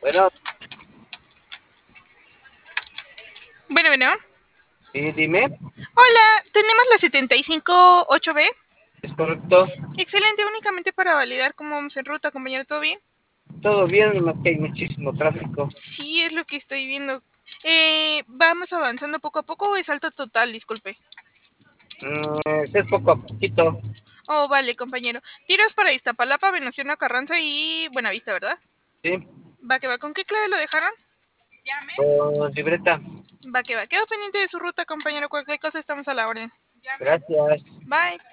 Bueno, Bueno. sí, dime, Hola, tenemos la 758B. ¿es correcto? Excelente, únicamente para validar cómo vamos en ruta, compañero, ¿todo bien? Todo bien, nomás que hay muchísimo tráfico. Sí, es lo que estoy viendo. ¿Vamos avanzando poco a poco o es alto total? Disculpe. Es poco a poquito, Oh, vale, compañero. Tiros para Iztapalapa, Venustiano Carranza y Buenavista, ¿verdad? ¿sí? Va que va. ¿Con qué clave lo dejaron? Con libreta, Va que va. Quedo pendiente de su ruta, compañero. Cualquier cosa estamos a la orden. gracias. Bye.